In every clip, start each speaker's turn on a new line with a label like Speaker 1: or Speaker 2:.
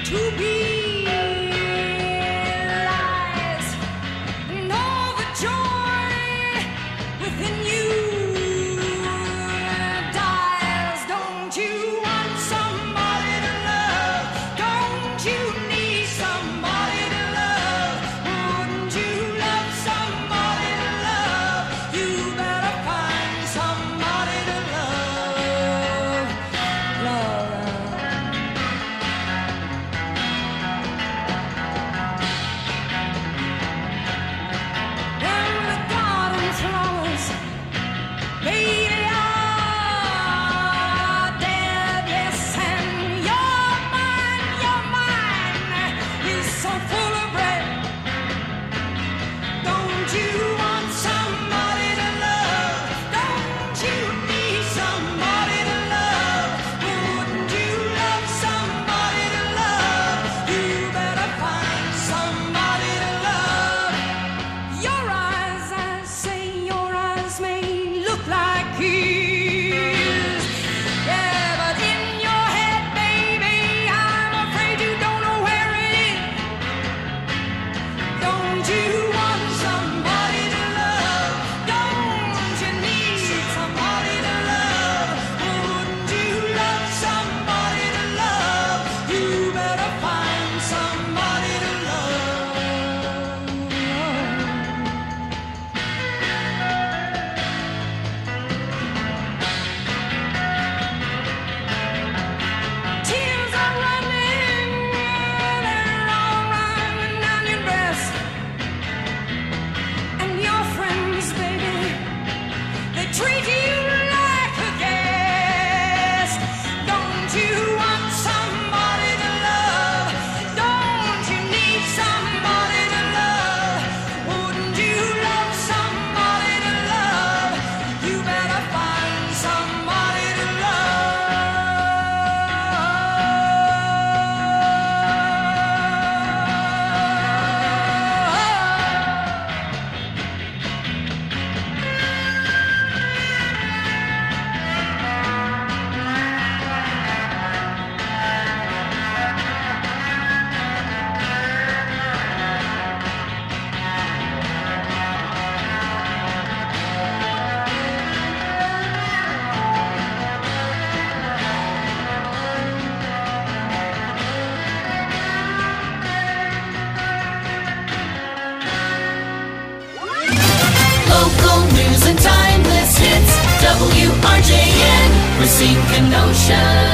Speaker 1: WRJN, Racine, Kenosha.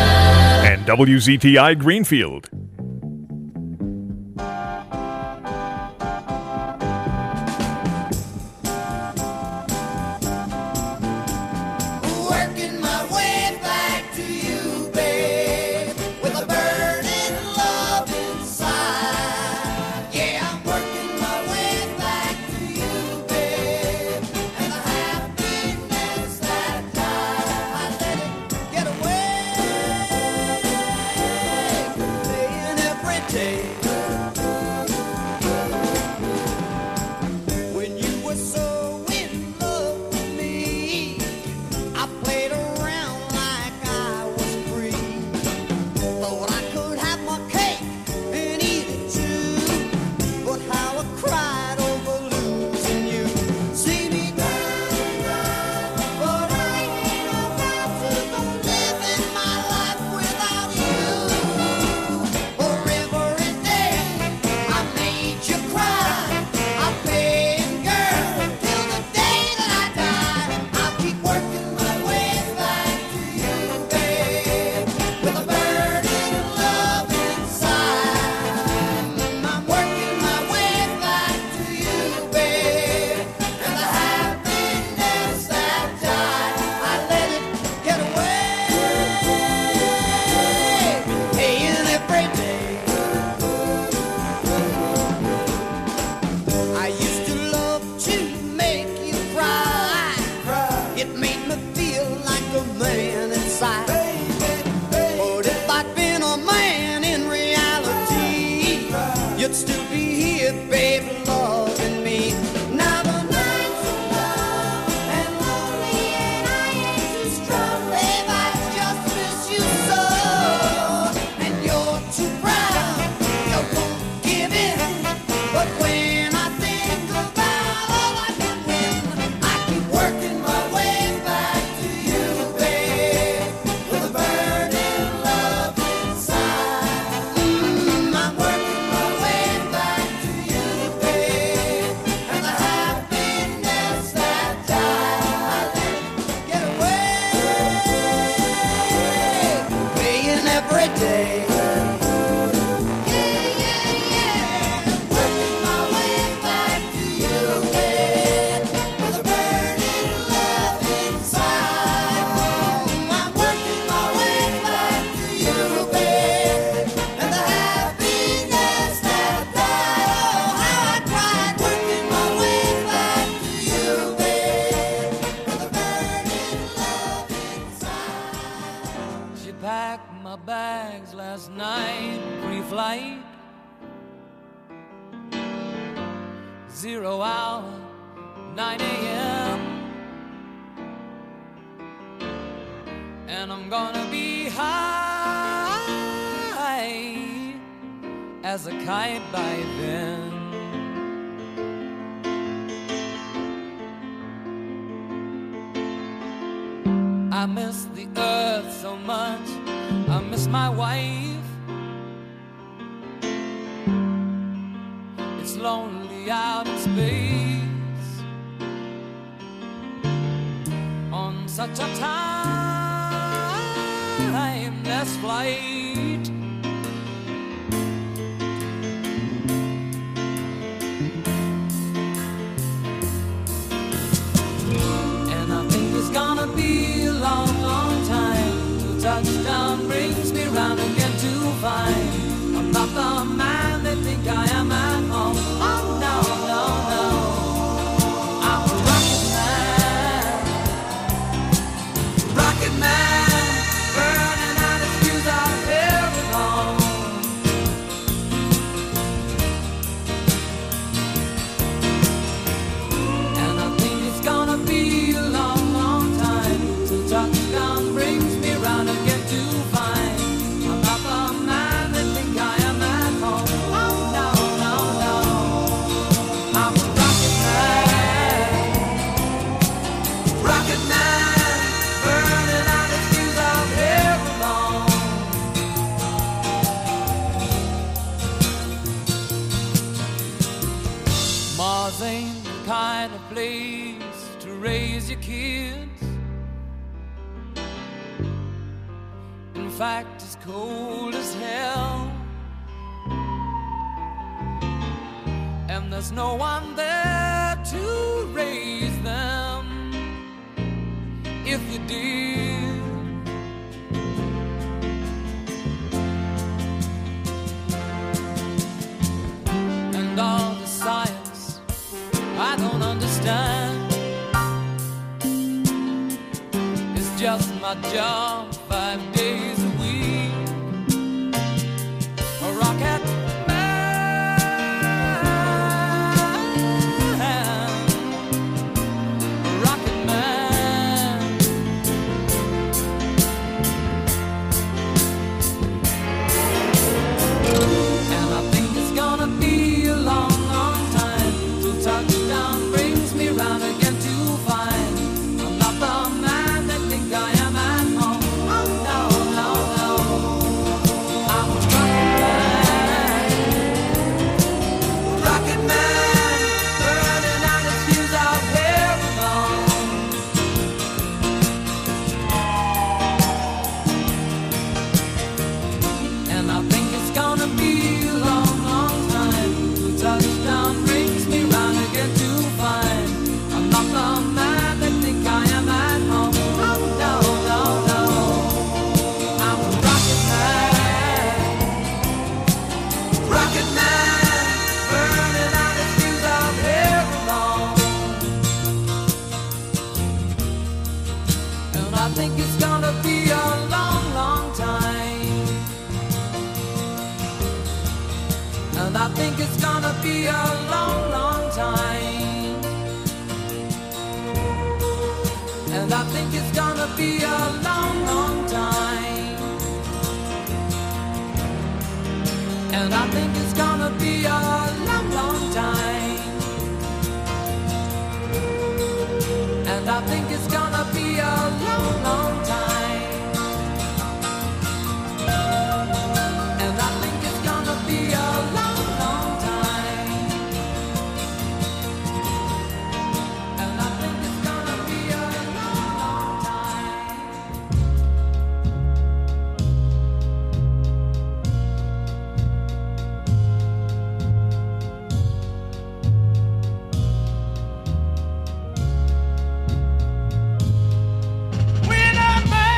Speaker 2: And WZTI Greenfield.
Speaker 1: Working my way back to you, babe, with a burning love inside. Yeah, I'm working my way back to you, babe, and the happiness that I let it get away, playing every day. When you were so in love with me, I played around like I was free. Thought I could have my cake and eat it too. But how I cried over losing you. See me down, but I ain't about to go living my life without you. For every day I made you cry, I'm paying girl till the day that I die. I'll keep working my way back to you, babe, with a burning love inside. I'm working my way back to you, babe, and the happiness that died, I let it get away, paying every day. I used to love to make you cry. It made me feel like a man inside. But if I'd been a man in reality, you'd still be here, baby, loving me. Now the nights are long and lonely, and I ain't too strong, babe. I just miss you so, and you're too proud
Speaker 3: night, pre-flight, 0 hour, 9 a.m. And I'm gonna be high as a kite by then. I miss the earth so much, I miss my wife. It's lonely out in space on such a timeless flight. And I think it's gonna be a long, long time till touchdown brings me round again to find I'm not the man they think I am at home. Oh no, no, no, I'm a rocket man, burning out his fuse out here alone. And I think it's gonna be a long, long time till touchdown brings me round again to find I'm not the man they think I am at home. Oh no, no, no, I'm a rocket man, burning out his fuse out here alone. Mars ain't the kind of place to raise your kids. In fact, it's cold as hell, and there's no one there to raise them if you did. And all the science I don't understand, it's just my job 5 days a week. A rocket man, a rocket man. And I think it's gonna be a long, long time till touchdown brings me round again to find I'm not the man they think I am at home. Oh no, no, no, I'm a rocket man, burning out his fuse out here alone. And I think it's gonna be a long, long time till touchdown brings me round again to find I'm not the man they think I am at home. Oh no, no, no, I'm a rocket man, burning out his fuse out here alone. And I think it's gonna be a long, long time. And I think it's gonna be a long, long time. And I think it's gonna be a long, long time. And I think it's gonna be a long, long time. And I think it's gonna be a long, long time. And I think it's gonna be a long, long time. And I think it's gonna be a long, long time. When a man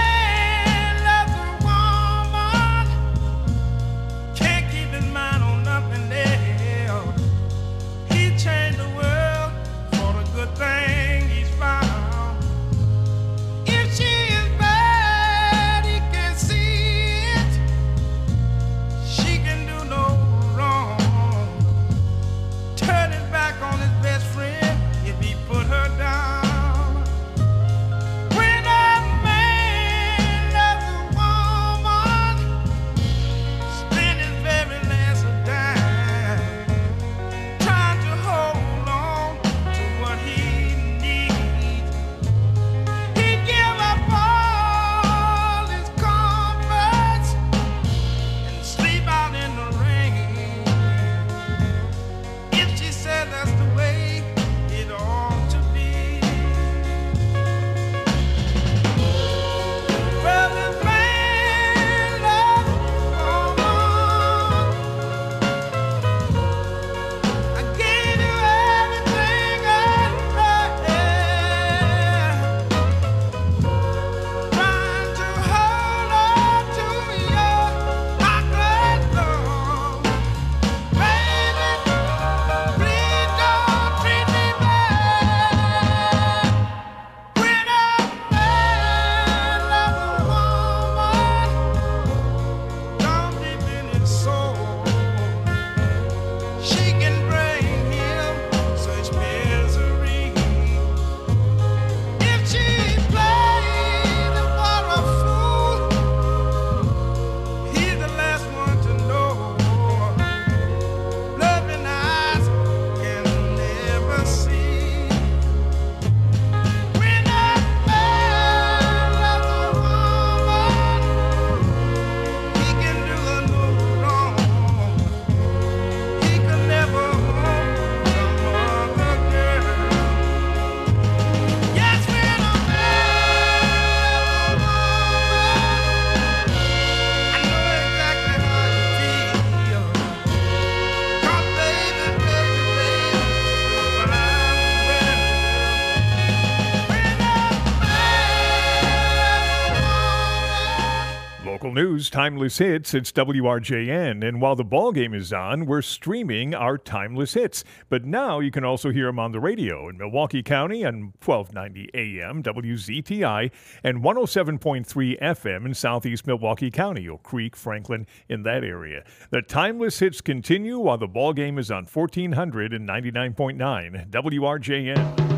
Speaker 2: news, timeless hits, it's WRJN. And while the ball game is on, we're streaming our timeless hits. But now you can also hear them on the radio in Milwaukee County on 1290 AM, WZTI, and 107.3 FM in southeast Milwaukee County, Oak Creek, Franklin, in that area. The timeless hits continue while the ball game is on 1499.9 WRJN.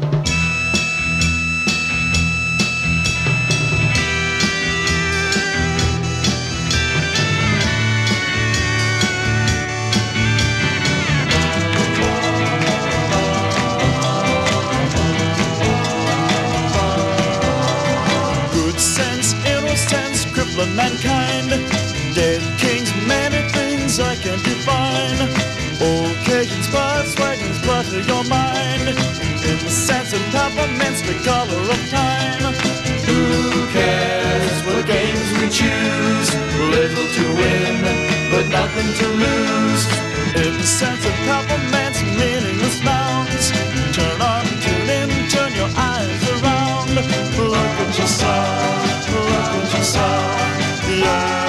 Speaker 4: Mankind, dead kings, many things I can define. Occasions, spots, wagons, clutter your mind. In the sense of peppermints, the color of time. Who cares what games we choose? Little to win, but nothing to lose. In the sense of peppermints, meaningless nouns. Turn on, tune in, turn your eyes around. Look at yourself, look at yourself. Yeah,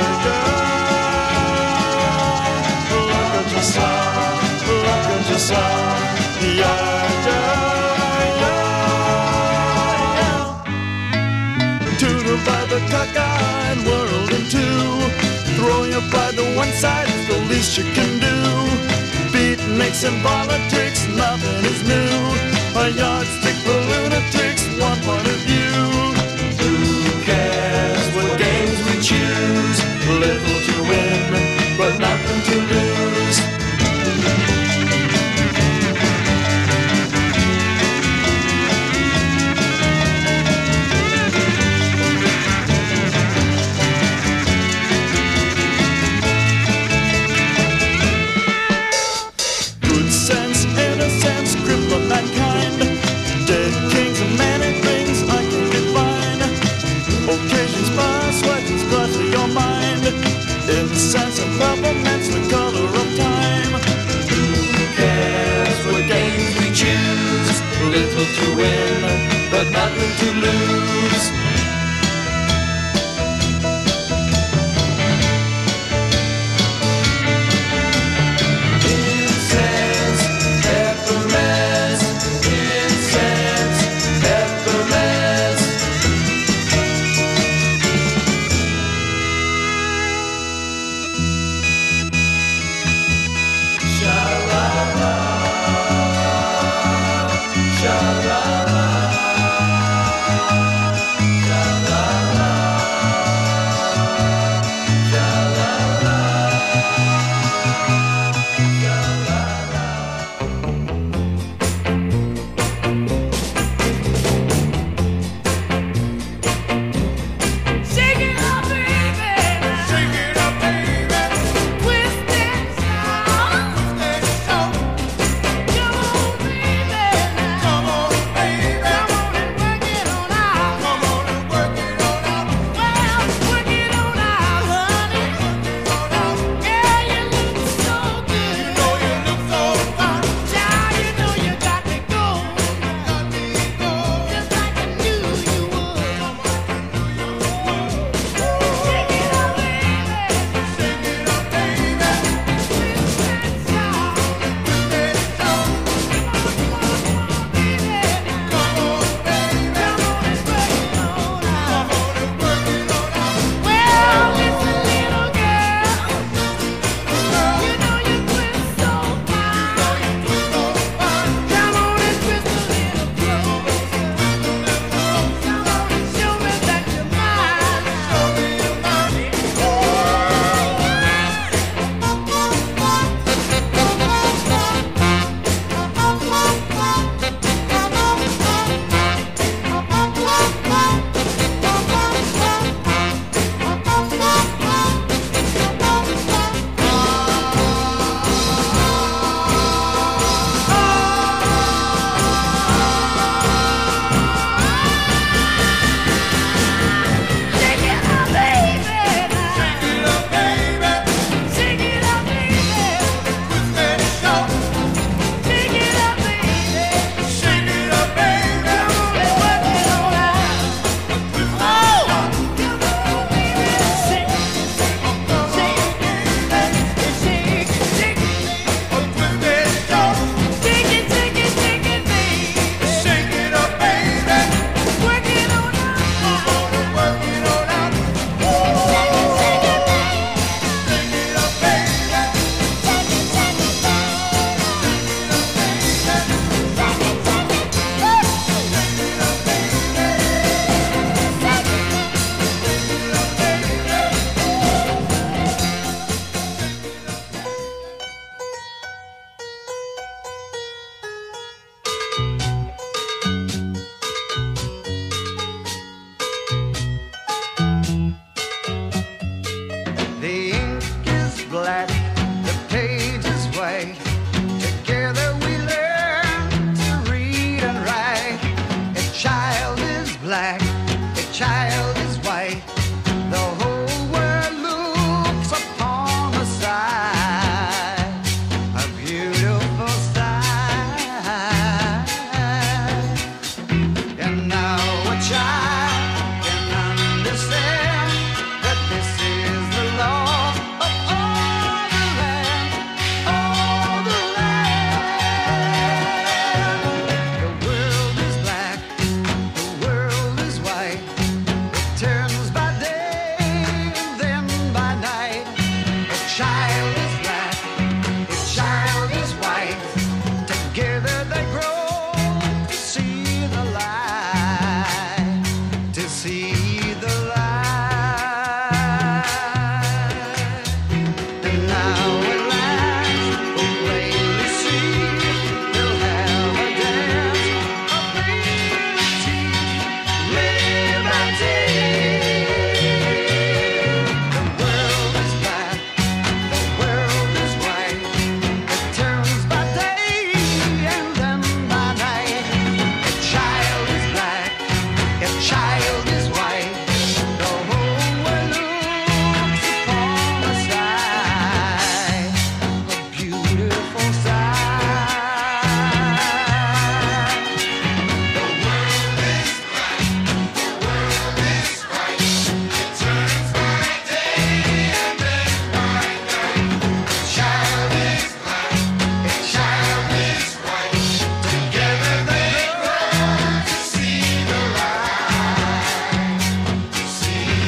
Speaker 4: yeah. Look at yourself, look at yourself. Yeah, yeah, yeah. Tutored by the cockeyed world in two. Throw your pride to one side is the least you can do. Beatniks and politics, nothing is new. A yardstick for lunatics, one point of view. Who cares what games we choose? Little to win, but nothing to lose. Good sense, innocence, cripple mankind. Dead kings and many things I can define. Occasions pass, weapons clutter your mind. In the sense of peppermints, the color of time. Who cares what games we choose? Little to win, but nothing to lose. Incense, peppermints, incense, peppermints. Sha-la-la, sha-la-la,
Speaker 1: right. Together we learn to read and write. A child is black, a child is white. The whole world looks upon a sight, a beautiful sight. And now a child can understand that this is the law of all the land, all the land. The world is black, the world is white. It turns by day and then by night. A child is black, a child is white. Together they grow to see the light, to see the light. And now at last, we'll plainly see they'll have a dance of liberty, liberty. The world is black, the world is white. It turns by day and then by night. A child is black, a child is white. The whole world looks upon a sight, a beautiful sight. The world is black, the world is white. It turns by day and then by night. A child is black, a child is white. Together they grow to see the light, to see the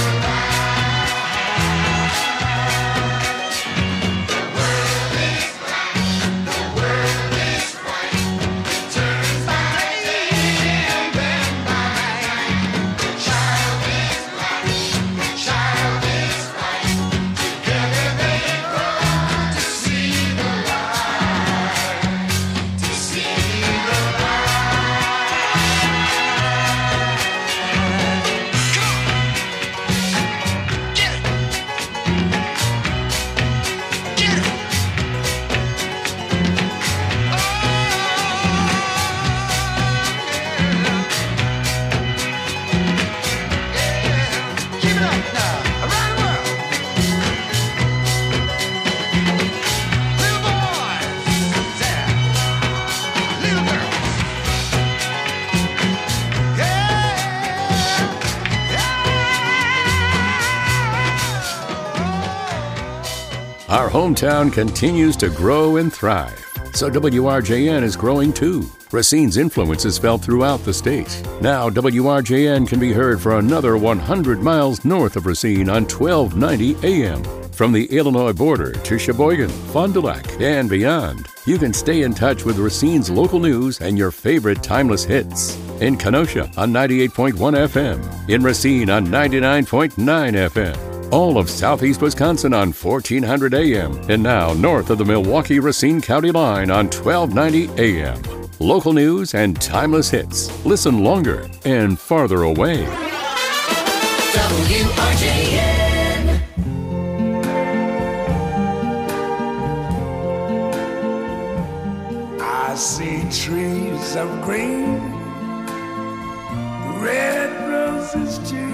Speaker 1: light. The world is black, the world is white. It turns by day and then by night. The child is black, the child is white. Together they grow to see the light, to see the light. Come on, get it, get it. Oh, yeah. Keep it up now, around the world. Little boys, there, little girls.
Speaker 5: Our hometown continues to grow and thrive, so WRJN is growing too. Racine's influence is felt throughout the state. Now WRJN can be heard for another 100 miles north of Racine on 1290 AM. From the Illinois border to Sheboygan, Fond du Lac, and beyond, you can stay in touch with Racine's local news and your favorite timeless hits. In Kenosha on 98.1 FM, in Racine on 99.9 FM. All of southeast Wisconsin on 1400 AM, and now north of the Milwaukee-Racine County line on 1290 AM. Local news and timeless hits. Listen longer and farther away.
Speaker 3: WRJN.
Speaker 6: I see trees of green, red roses too.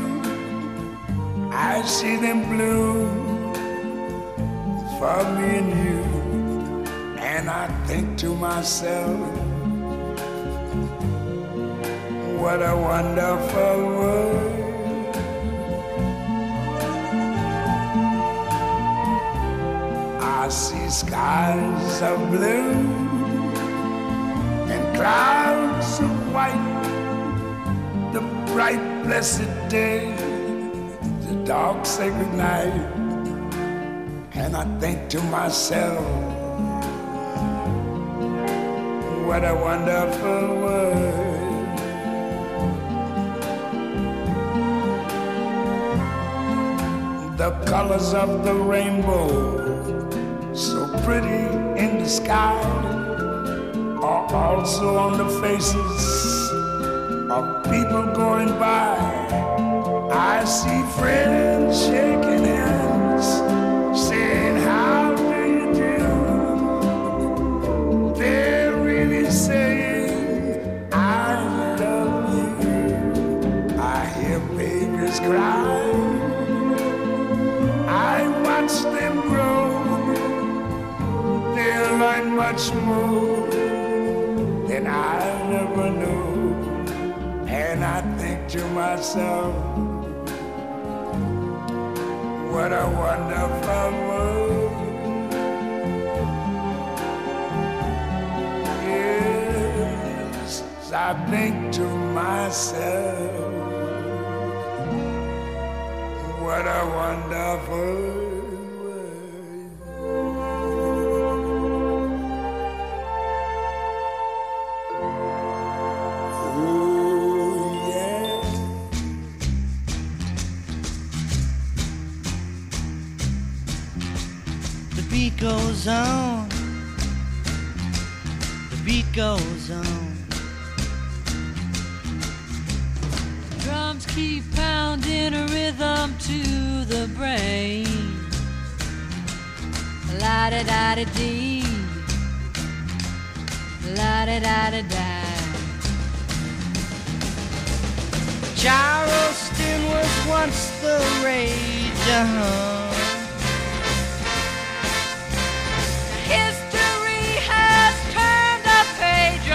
Speaker 6: I see them bloom for me and you. And I think to myself, what a wonderful world. I see skies of blue and clouds of white, the bright blessed day, the dark sacred night. And I think to myself, what a wonderful world. The colors of the rainbow, so pretty in the sky, are also on the faces of people going by. I see friends shaking hands, saying, how do you do? much more than I never knew. And I think to myself, what a wonderful world. Yes, I think to myself, what a wonderful world.
Speaker 7: Goes on, the beat goes on.
Speaker 3: Drums keep pounding a rhythm to the brain. La-da-da-da-dee, la-da-da-da-da.
Speaker 7: Charleston was once the rage,
Speaker 3: History has turned a page,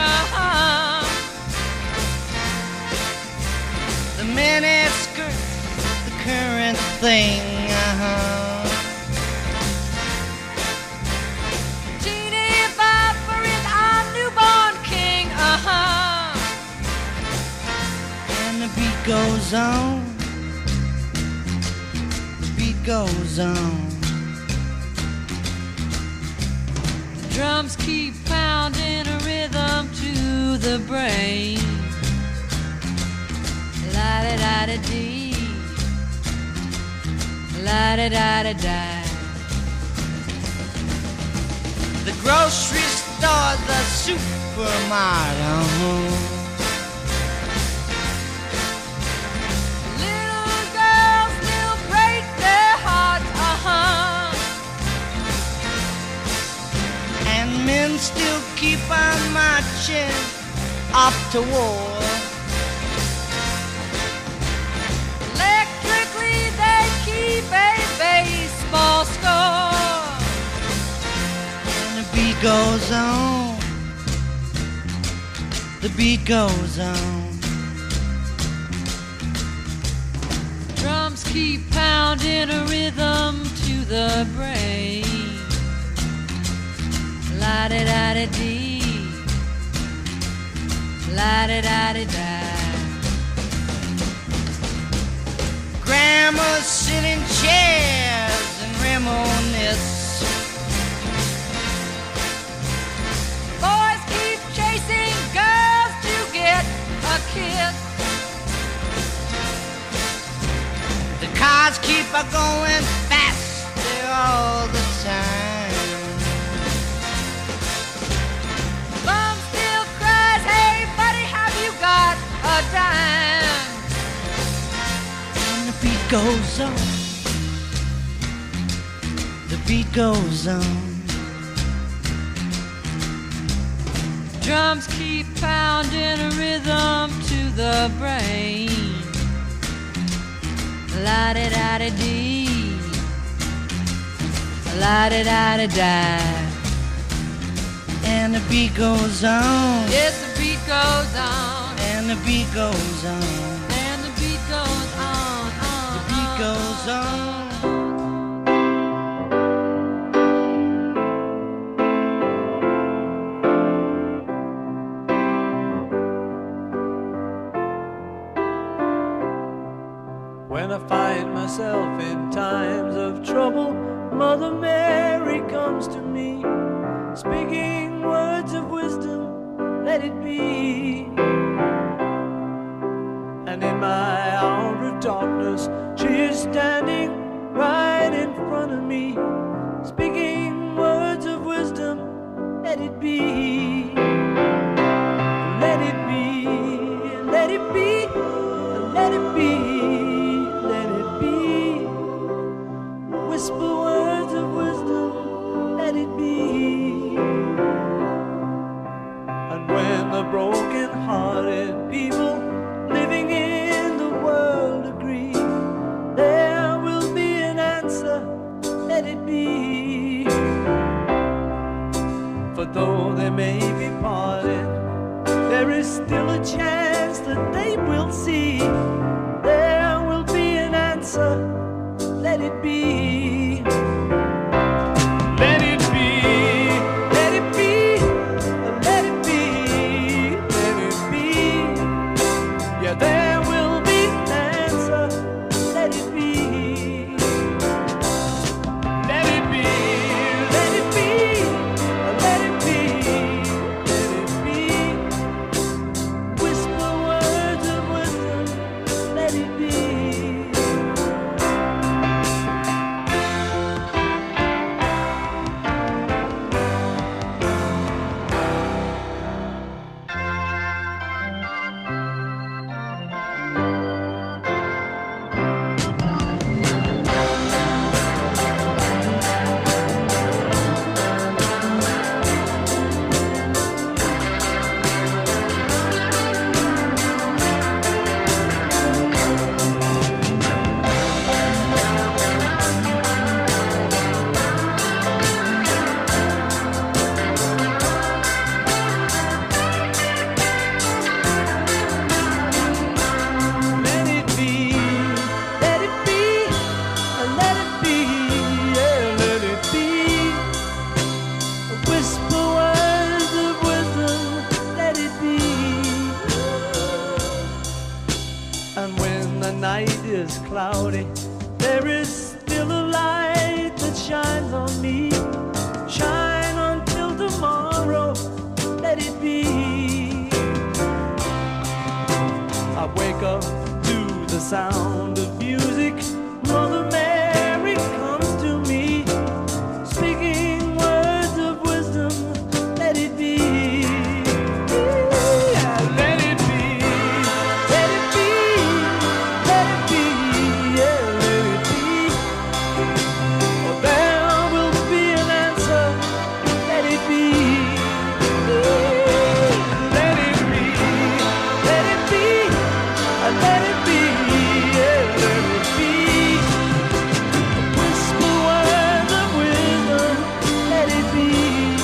Speaker 7: The miniskirt, the current thing,
Speaker 3: Teeny Bopper is our newborn king,
Speaker 7: And the beat goes on, the beat goes on.
Speaker 3: Drums keep pounding a rhythm to the brain. La-da-da-da-dee, la-da-da-da-da.
Speaker 7: The grocery store, the supermarket,
Speaker 3: Little girls still break their hearts,
Speaker 7: And men still keep on marching off to war.
Speaker 3: Electrically they keep a baseball score.
Speaker 7: And the beat goes on, the beat goes on.
Speaker 3: Drums keep pounding a rhythm to the brain. La-da-da-da-dee, la-da-da-da-da.
Speaker 7: Grandmas sit in chairs and reminisce.
Speaker 3: Boys keep chasing girls to get a kiss.
Speaker 7: The cars keep a going faster all the time.
Speaker 3: Mom still cries, hey buddy, have you got a dime?
Speaker 7: And the beat goes on, the beat goes on.
Speaker 3: Drums keep pounding a rhythm to the brain. La-da-da-da-dee, la-da-da-da-da.
Speaker 7: And the beat goes on,
Speaker 3: Yes, the beat goes on,
Speaker 7: and the beat goes on,
Speaker 3: and the beat goes on,
Speaker 7: the beat goes on.
Speaker 8: When I find myself in times of trouble, Mother Mary comes to me, speaking words of wisdom, let it be. And in my hour of darkness, she is standing right in front of me, speaking words of wisdom, let it be. Let it be, let it be, let it be. Whisper words of wisdom, let it be. And when the broken-hearted people living in the world agree, there will be an answer, let it be. For But though they may be parted, there is still a chance that they will see. There will be an answer. Let it be. Let it be. Let it be. Let it be. Let it be. Yeah, there will be an answer. Let it be. Let it be. Let it be. Let it be. Let it be. Whisper words of wisdom. Let it be. Let it be, let it be, let it be, yeah, let it be. Whisper words of wisdom, let it be. And when the night is cloudy, there is still a light that shines on me. Shine until tomorrow, let it be. I wake up to the sound of music. Mother Mary comes to me, speaking words of wisdom. Let it be. Yeah, let it be. Let it be. Let it be. Yeah, let it be. Oh, there will be an answer. Let it be. Let it be. Let it be. Let it be, yeah, let it be. Whisper words of wisdom, let it be.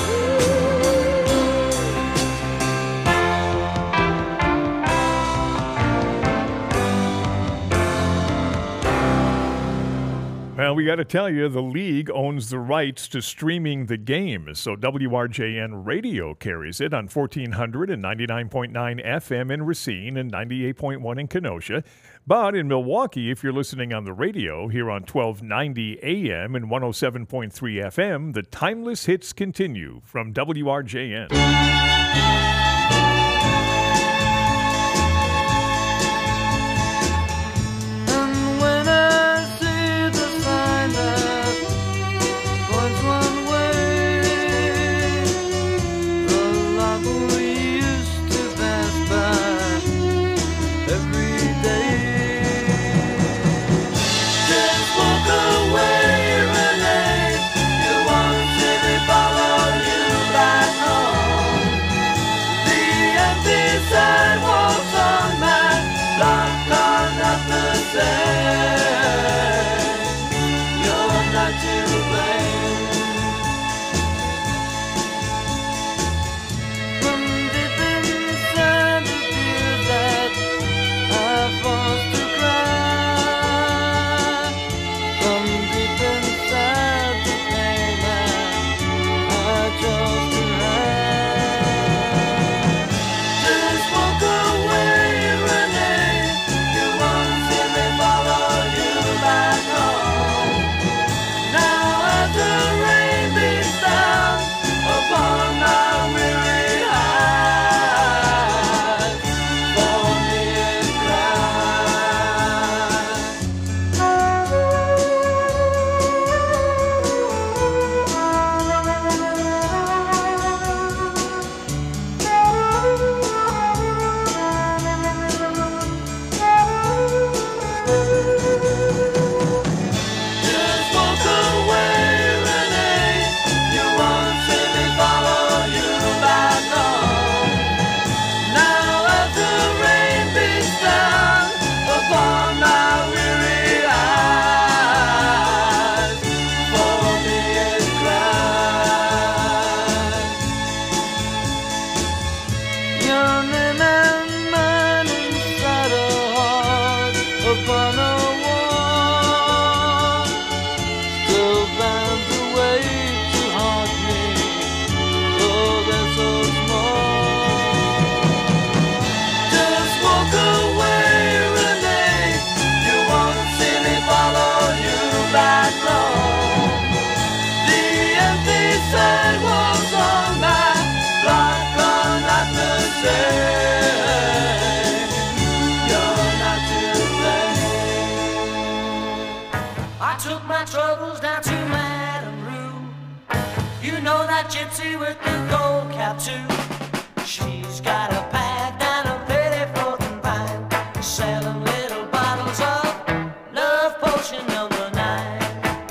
Speaker 2: Well, we got to tell you, the league owns the rights to streaming the game, so WRJN Radio carries it on 1499.9 FM in Racine and 98.1 in Kenosha. But in Milwaukee, if you're listening on the radio, here on 1290 AM and 107.3 FM, the timeless hits continue from WRJN.
Speaker 3: And when I see the sign that points one way, the life we used to pass by every day. Just walk away, Renee. You won't see me follow you back home. my troubles down to Madame Rue. You know that gypsy with the gold cap too. She's got a pad down on 34th and Vine, selling little bottles of love potion number 9.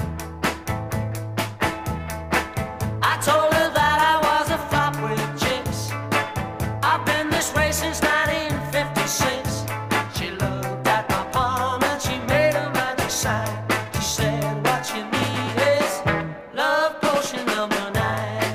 Speaker 3: I told her that I was a flop with chicks. I've been this way since 1956. She looked at my palm and she made a magic sign. She said, what you need is love potion number 9.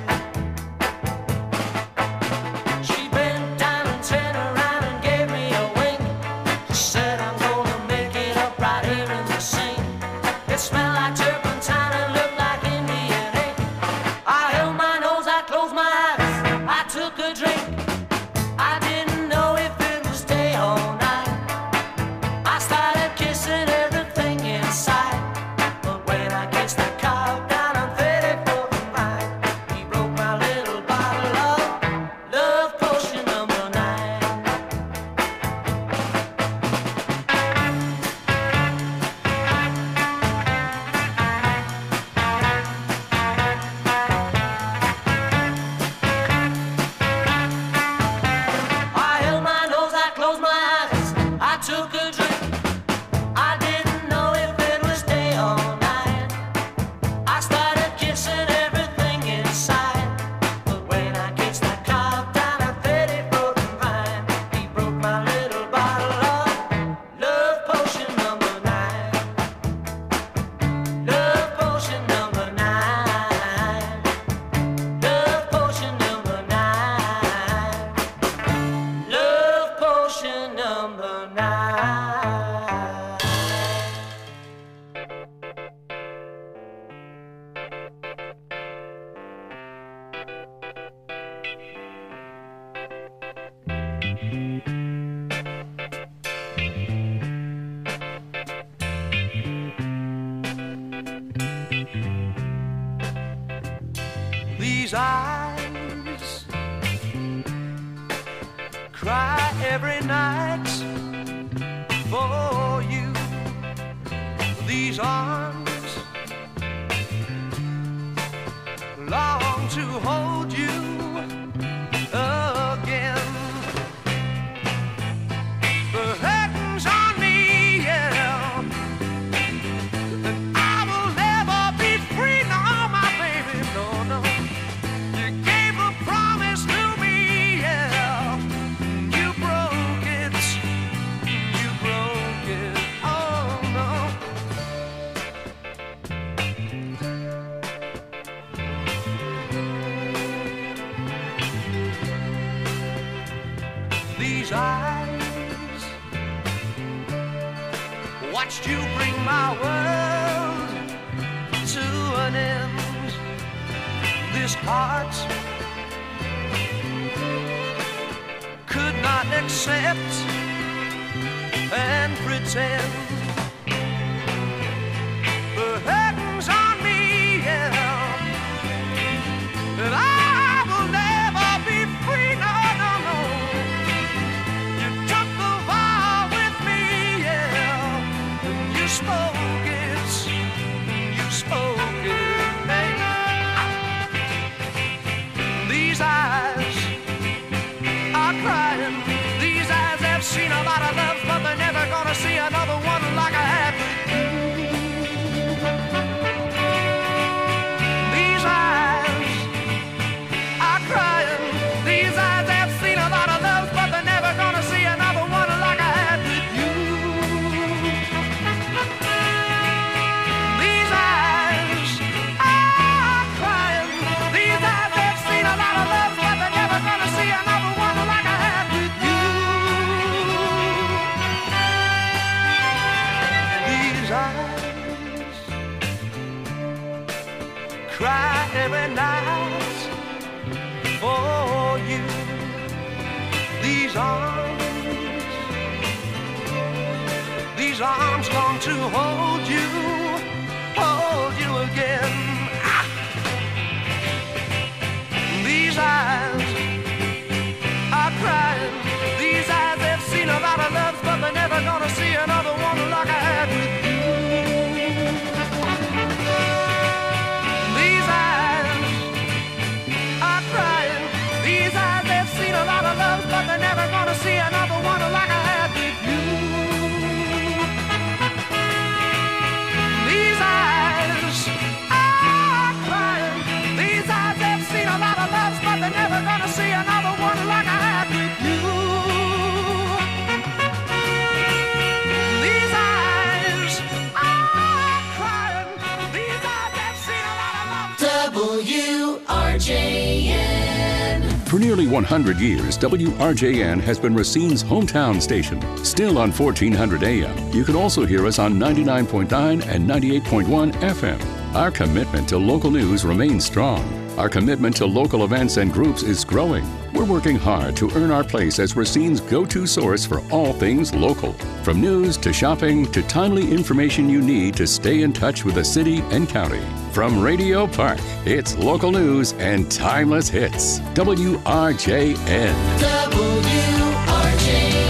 Speaker 3: She bent down and turned around and gave me a wink. She said, I'm gonna make it up right here in the sink. It smelled like turpentine and looked like Indian ink. I held my nose, I closed my eyes, I took a drink. I didn't know if it was day or night. I started kissing everything inside. But when I kissed the cow down on 34th and Vine, he broke my little bottle of love potion number 9. I held my nose, I closed my eyes, I took a drink. I didn't know if it was day or night. I started kissing everything inside. But when I kissed that cow down at 34th and Vine, he broke my little bottle of love potion number 9. Love potion number 9. Love potion number 9. Love potion number 9.
Speaker 8: These eyes cry every night for you. These arms long to hold you again. The curtains on me, yeah, and I will never be free, no, my baby, no, no. You gave a promise to me, yeah, you broke it, oh no. These eyes watched you bring my world to an end. This heart could not accept and pretend. The curtains on me, yeah, and I will never be free, no, no, no. You took the vow with me, yeah, and you spoke it, hey. These eyes are crying, these eyes have seen a lot of love, but they're never gonna see another one like I had with you. These eyes are crying, these eyes have seen a lot of love, but they're never gonna see another one like I had with you. These eyes are crying, these eyes have seen a lot of love, but they're never gonna see another one like I had with you. These eyes cry every night for you. These arms long to hold you again. Ah. These eyes are crying, these eyes have seen a lot of love, but they're never gonna see another one like I had with you.
Speaker 5: WRJN. For nearly 100 years, WRJN has been Racine's hometown station. Still on 1400 AM, you can also hear us on 99.9 and 98.1 FM. Our commitment to local news remains strong. Our commitment to local events and groups is growing. We're working hard to earn our place as Racine's go-to source for all things local. From news to shopping to timely information you need to stay in touch with the city and county. From Radio Park, it's local news and timeless hits. WRJN. WRJN.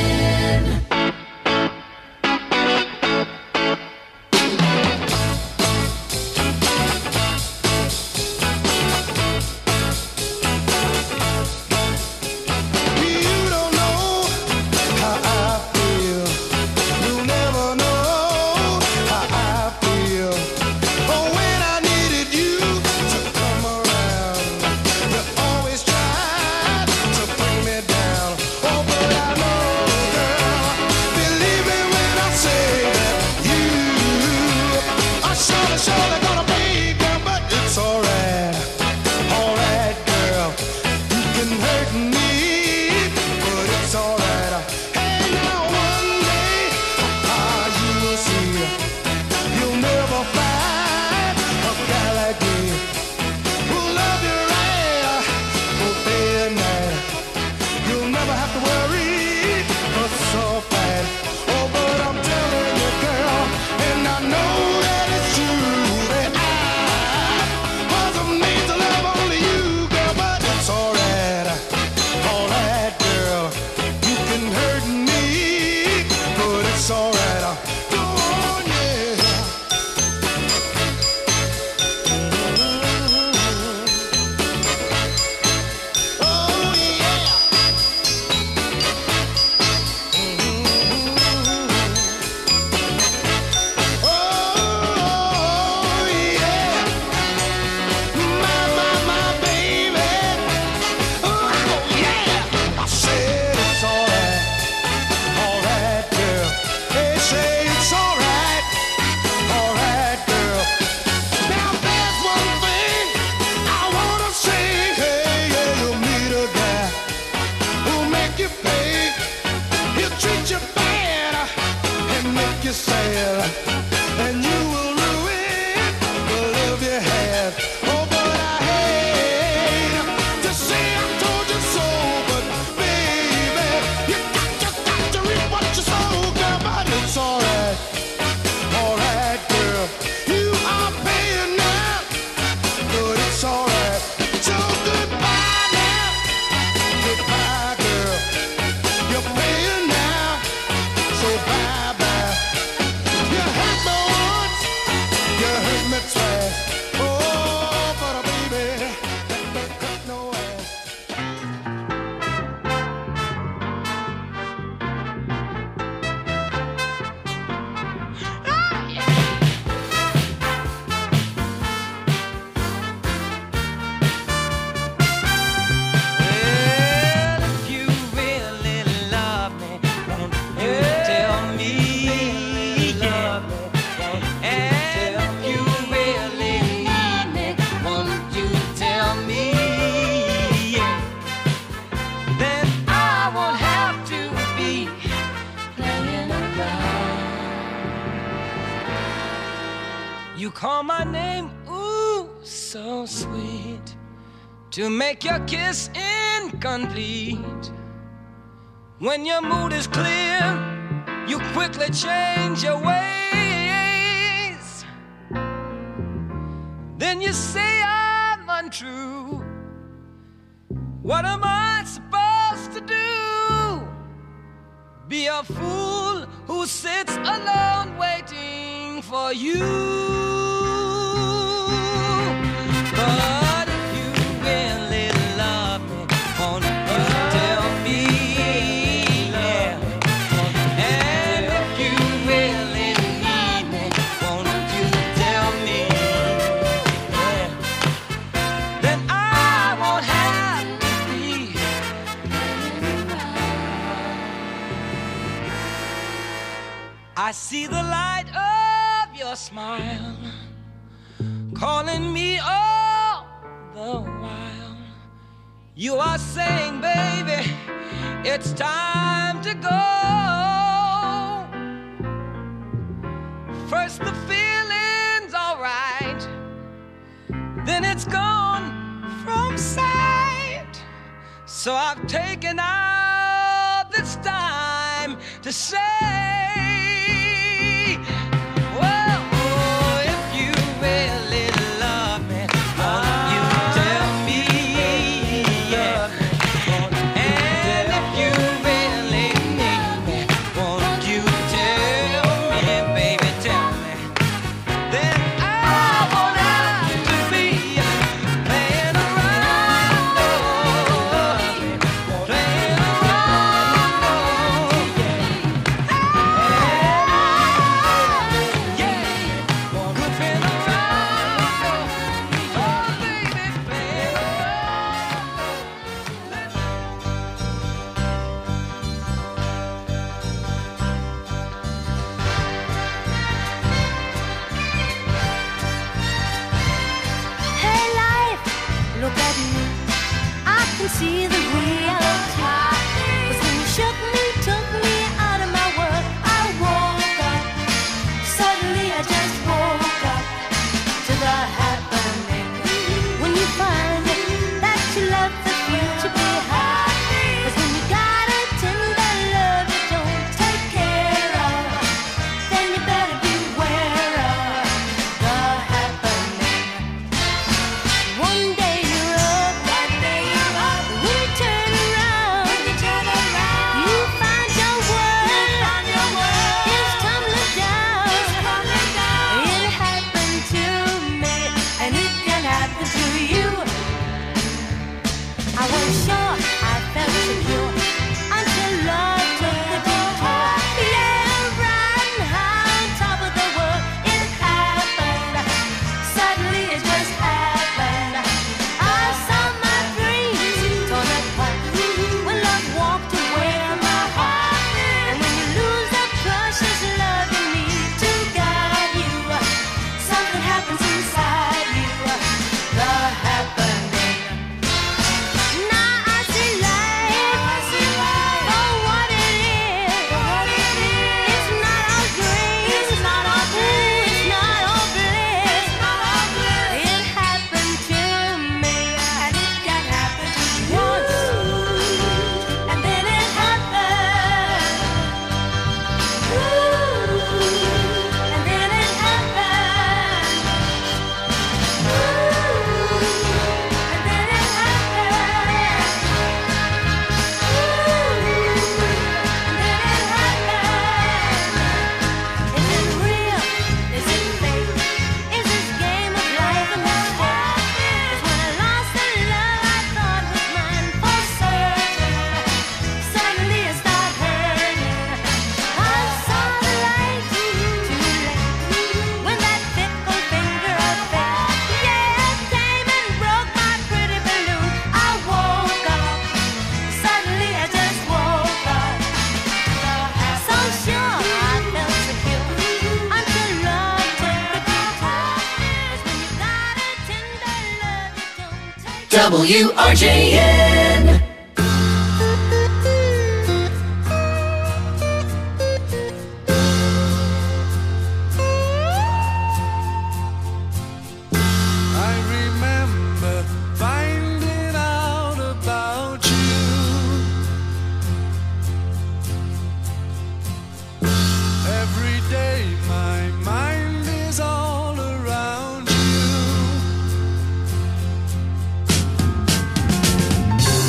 Speaker 3: You call my name, ooh, so sweet, to make your kiss incomplete. When your mood is clear, you quickly change your ways. Then you say I'm untrue. What am I supposed to do? Be a fool who sits alone waiting for you. But if you really love me, won't you tell me? Yeah. And if you really need me, won't you tell me? Yeah. Then I won't have to be I see the light of your smile calling me all the a while. You are saying, baby, it's time to go. First the feeling's alright, then it's gone from sight. So I've taken out this time to say, well, oh, if you really love me, won't you tell me? Yeah. And if you really need me, won't you tell me, baby, tell me? Then I won't have to be playing around, oh, playing around, oh, yeah, goofing around, oh, baby, playing
Speaker 9: Hey life, look at me. I can see the reality. 'Cause when you shook me, took me out of my world, I woke up. Suddenly I just woke up to the happening. When you find that you left the future behind. 'Cause when you got a tender love you don't take care of, then you better beware of the happening. One day you're up, one day you're up. When you turn around, you find your world is tumbling down. It happened to me, and it can happen to you. I was sure I felt secure until love took the detour. Yeah, riding high on top of the world, it happened. Suddenly it just happened. I saw my dreams torn apart when love walked away from my heart. And when you lose the precious love you need to guide you, something happens inside you. The happening. Now I see life for what it is. It's not all green, it's not all blue, it's not all bliss. It happened to me, and it can happen to you once, and then it happened. And then it happened. And then it happened. Is it real? Is it fake? Is this game of life a mistake? 'Cause when I lost the love I thought was mine for certain, suddenly it started hurting. I saw the light too late when that fickle finger of fate, yeah, came and broke my pretty balloon. I woke up. Suddenly I just woke up. So sure I felt secure until love took the detour. 'Cause when you got a tender love you don't take
Speaker 10: WRJN.
Speaker 8: I remember finding out about you. Every day my mind is all around you.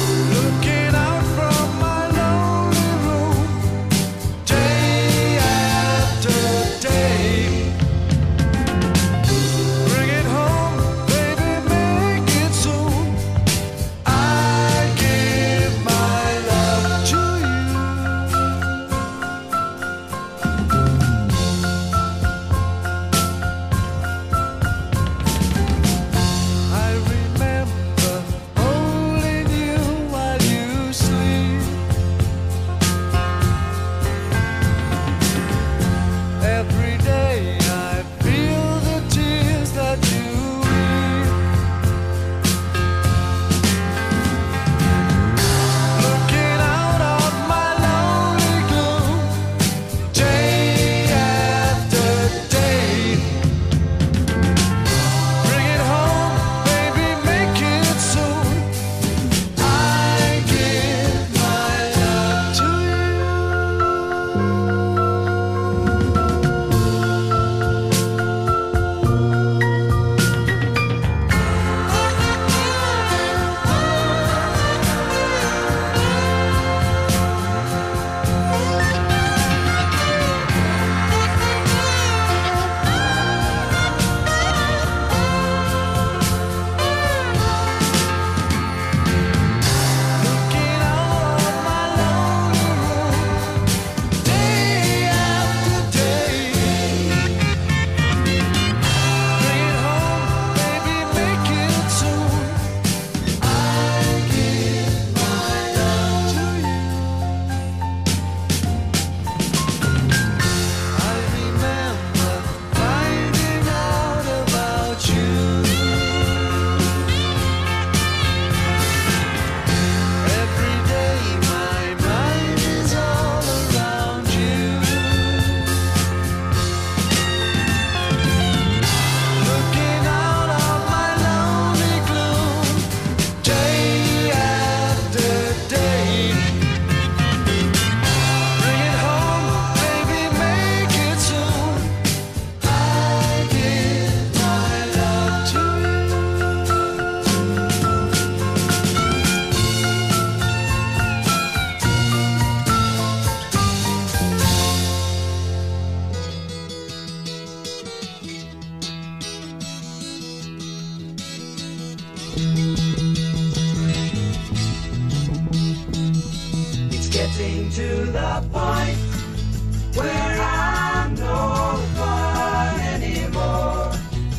Speaker 3: getting to the point where I'm no fun anymore.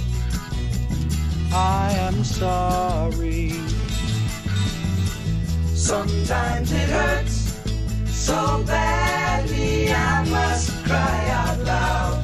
Speaker 8: I am sorry.
Speaker 3: Sometimes it hurts so badly I must cry out loud.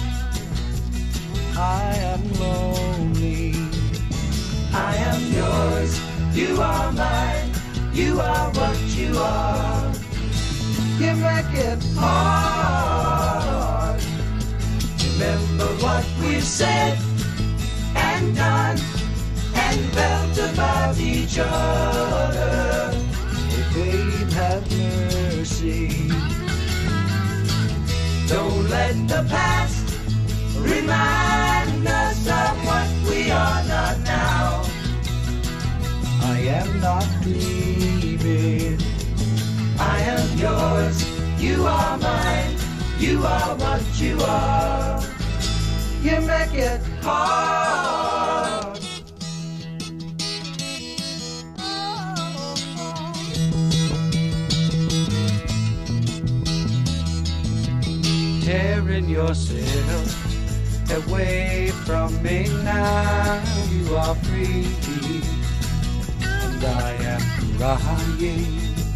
Speaker 8: I am lonely.
Speaker 3: I am yours, you are mine, you are what you are. You make it hard. Remember what we've said and done and felt about each other.
Speaker 8: Oh, babe, have mercy.
Speaker 3: Don't let the past remind us of what we are not now.
Speaker 8: I am not dreaming.
Speaker 3: I am yours, you are mine, you are what you are. You make it hard.
Speaker 8: Tearing yourself away from me now. You are free, and I am crying.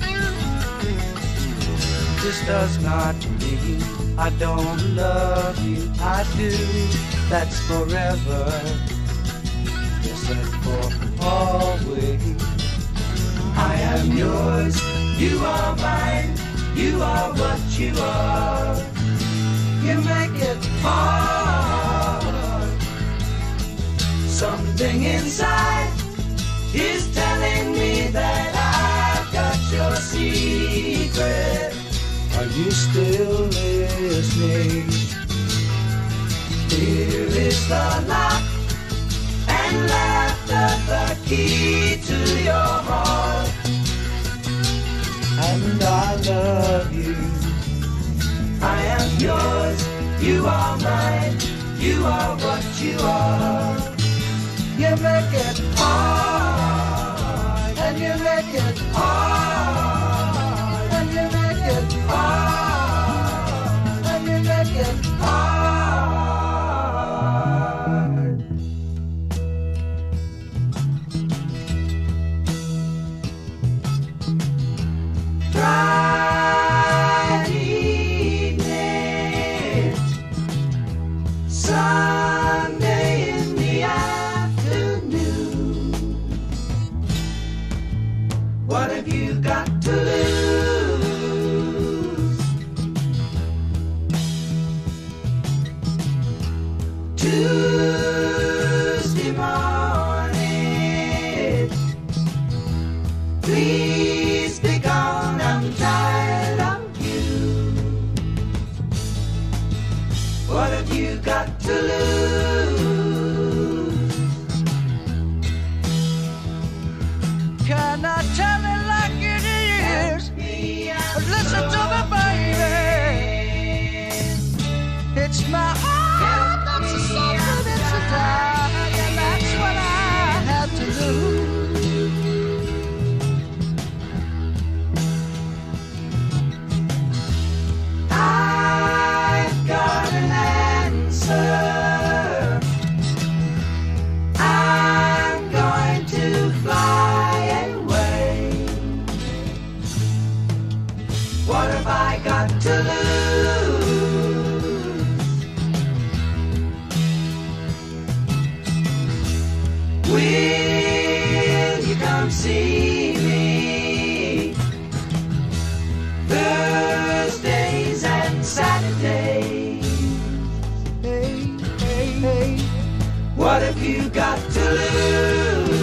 Speaker 8: This does not mean I don't love you. I do. That's forever. Yes, and for always.
Speaker 3: I am yours, you are mine, you are what you are. You make it hard. Something inside is telling me that I've got your secret.
Speaker 8: Are you still listening?
Speaker 3: Here is the lock and laughter, the key to your heart.
Speaker 8: And I love you.
Speaker 3: I am yours, you are mine, you are what you are. You make it hard, and you make it hard, and you make it hard, and you make it hard. Friday evening, Sunday in the afternoon. What have you got to lose? Tuesday morning, please be gone, I'm tired of you. What have you got to lose?
Speaker 8: Can I tell it like it is? Listen to me, baby. It's my heart that's a suffering, it's a die, and that's what I have to lose.
Speaker 3: I've got an answer. I'm going to fly away. What have I got to lose? Will you come see me Thursdays and Saturdays?
Speaker 8: Hey, hey, hey.
Speaker 3: What have you got to lose?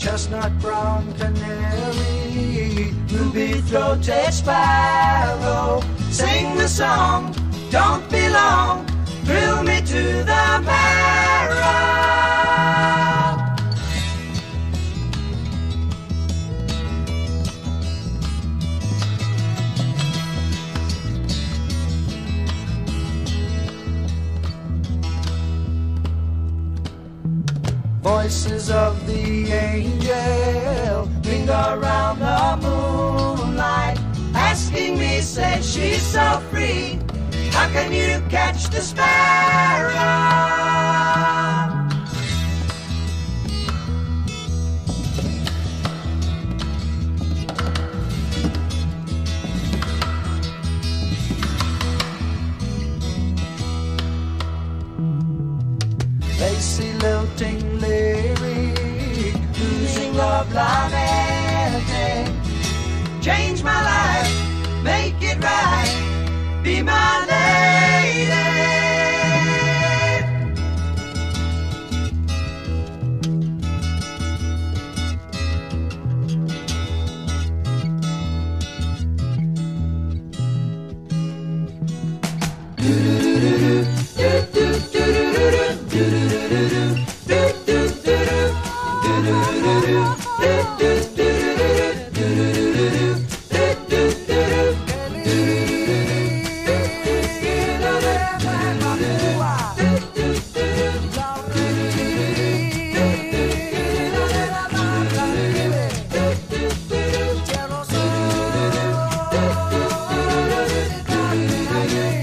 Speaker 8: chestnut brown canary, ruby-throated sparrow. Sing the song, don't be long, thrill me to the marrow. Voices of the angel linger around the moonlight, asking me, say she's so free, how can you catch the sparrow? Lacy lilting lyric, losing love line